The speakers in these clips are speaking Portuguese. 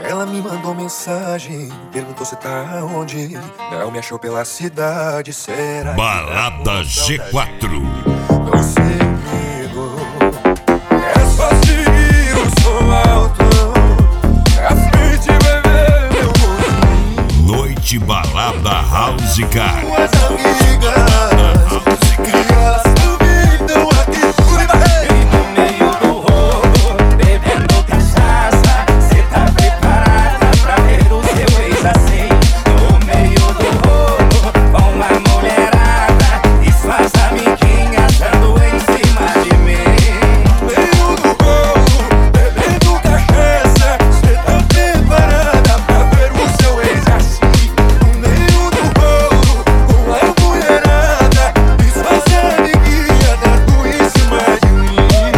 Ela me mandou mensagem, perguntou se tá onde. Não me achou pela cidade, será? Balada G4. Você comigo é só seguir o som alto. A frente beber meu mocinho. Noite Balada House Car. Suas amigas e elas duvidam aqui. No meio do rolo, bebendo cachaça. Cê tá preparada pra ver o seu ex assim? No meio do rolo, com a mulherada e suas amiguinhas dando em cima de mim. No meio do rolo, bebendo cachaça. Cê tá preparada pra ver o seu ex assim? No meio do rolo, com a mulherada e suas amiguinhas dando em cima de mim.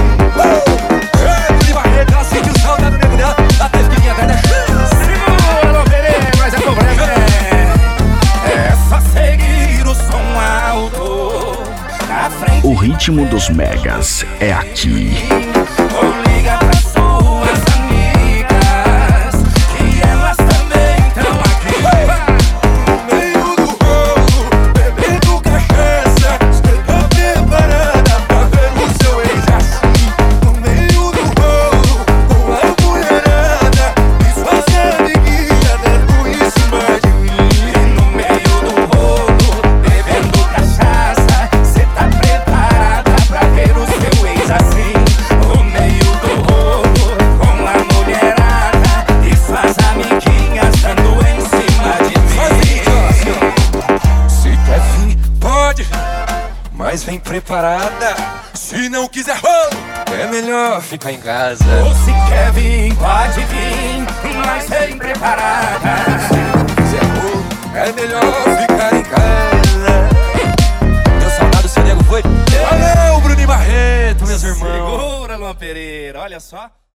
De Barreto, ela sentiu saudade do nego dela. A tesquinha vai dar chance. Segura, não verei, mas é problema. É só seguir o som alto na frente. O ritmo dos megas é aqui. Ou liga pra suas amigas, que elas também estão aqui. No meio do rolo, bebendo cachaça. Cê tá preparada pra ver o seu ex assim? No meio do rolo, com a mulherada e suas amiguinhas dando em cima de mim. E no meio do rolo, bebendo cachaça, cê tá preparada pra ver o seu ex assim? No meio do rolo, com a mulherada e suas amiguinhas dando em cima de mim. Se quer vir, pode, mas vem preparada. Se não quiser rolo, é melhor ficar em casa. Ou se quer vir, pode vir, mas vem preparada. Se quiser rolo, é melhor ficar em casa. Deu saudade do seu nego, foi? Valeu, Bruno e Barreto, meus irmãos. Segura, Luan Pereira, olha só.